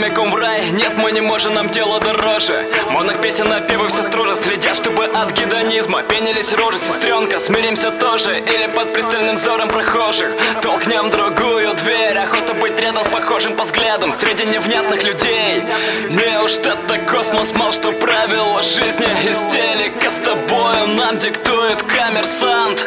Прямиком в рай, нет, мы не можем, нам тело дороже. Модных песен напевы все строже, следят, чтобы от гедонизма пенились рожи. Сестренка, смиримся тоже, или под пристальным взором прохожих толкнем другую дверь. Охота быть рядом с похожим по взглядам среди невнятных людей. Неужто так космос мал, что правила жизни из телека с тобою нам диктует коммерсант?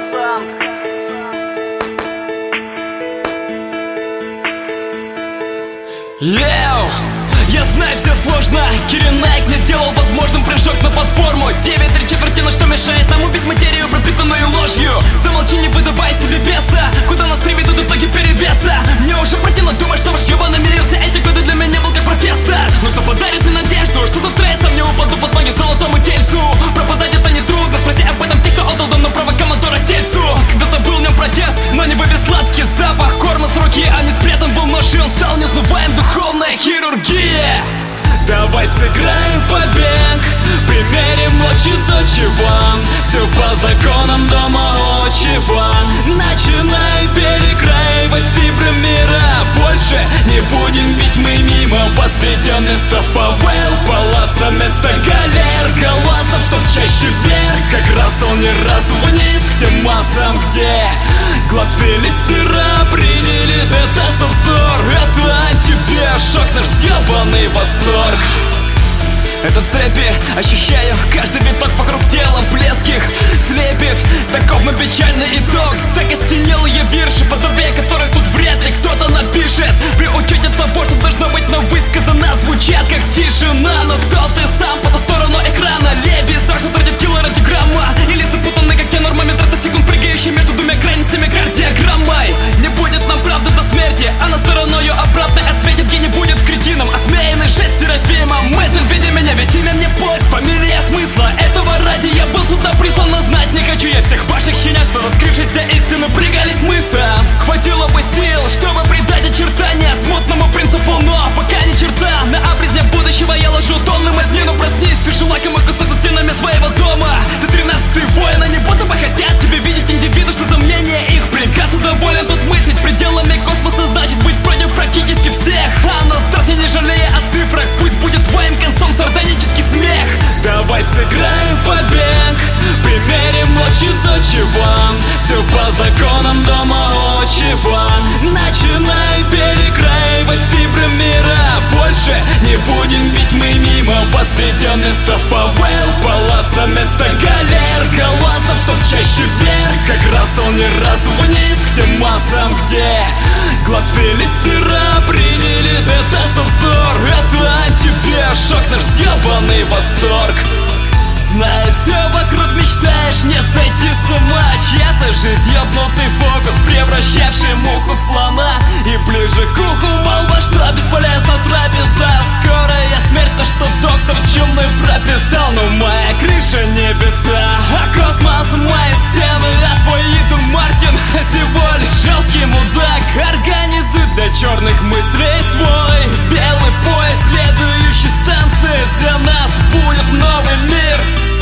Йоу! Я знаю, все сложно. Кирин Найк не сделал возможным прыжок на платформу. 9/3, но что мешает нам убить материю, пропитанную ложью? Замолчи, не выдавай себе беса. Куда нас приведут итоги перевеса? Мне уже противно думать, что ваш ебаный мир за эти годы для меня был как профессор. Но кто подарит мне надежду, что завтра я сам не упаду под ноги золотому тельцу? Пропадать это не трудно, спроси об этом тех, кто отдал давно право командора тельцу. Когда-то был в нем протест, но не вывез сладкий запах корма с руки, а не спрятан был нож, и он стал неузнаваем. Духовная хирургия. Давай сыграем в побег, примерим ночи зачеван. Все по законам дома отчева. Начинай перекраивать фибры мира. Больше не будем бить мы мимо. Возведем вместо фавел палаца, вместо галер голландцев, чтоб чаще вверх, как раз он не раз вниз к тем массам, где глаз филистера приняли это за вздор. Это тебе шок, наш съебанный восторг. Это цепи, ощущаю каждый виток вокруг тела. Блеск их слепит, таков мой печальный итог. Закостенелые вирши, подобие которых тут вряд ли кто-то напишет. При учете того, что должно быть, но высказано, звучат как тишина. Но кто ты сам по ту сторону экрана? Лебезак, что тратит кило ради грамма. Или запутанный, как те нормометр, до секунд прыгающий между двумя крайностями кардиограммой. Не будет нам правды до смерти, она стороною обратной отсветит, где не будет кретином осмеянный жест Серафима. Мысль в виде меня, ведь имя мне поиск, фамилия смысла. Этого ради я был сюда прислан, но знать не хочу я всех ваших щенят, что открывшейся истины прыгали с мыса. Хватило бы сил, чтобы придать очертания смутному принципу, но пока ни черта. На обрезне будущего я ложу тонны мазни, но проснись, ты жила кому кусок за стенами своего дома. Ты 13-й воин, они будто бы хотят тебе видеть индивиду, что за мнение их приказ доволен тут мыслить пределами космоса, значит быть против практически всех. А на старте не жалея о цифрах, пусть будет твоим концом сардонический смех. Давай сыграем в побег, примерим ночи зачеван. Все по законам дома отчева. Начинай перекраивать фибры мира. Больше не будем бить мы мимо. Возведем вместо фавел палаца, вместо галер голландцев, чтоб чаще вверх, как раз он не раз вниз к тем массам, где глаз филистера приняли это за вздор. Это тебе шок, наш съебанный восторг. Знаю, все вокруг мечтаешь не сойти с ума. Чья-то жизнь ёбнутый фокус, превращавший муху в слона. И ближе к уху молва, что бесполезна трапеза. Скорая смерть, то что доктор чумный прописал. Но моя крыша небеса, а космос мои стены. А твой Итан Мартин всего лишь жалкий мудак. Организуй для черных мыслей свой белый пояс, следующей станции для нас будет новый мир.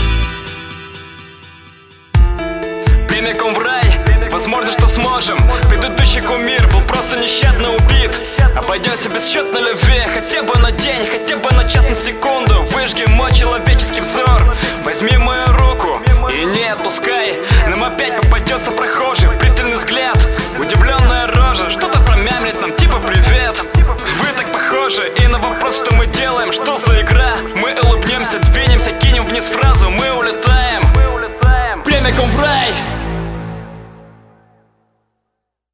Прямиком в рай, возможно, что сможем. Предыдущий кумир был просто нещадно убит. Обойдемся без счетной любви, хотя бы на день, хотя бы на час, на секунду. Выжги мой человеческий взор, возьми мою руку и не отпускай. Нам опять попадется прохожий, пристальный взгляд, удивленная рожа, что-то промямлит нам типа привет. Вы так похожи, и на вопрос, что мы делаем, что за игра, мы улыбнемся, двинемся, кинем вниз фразу, мы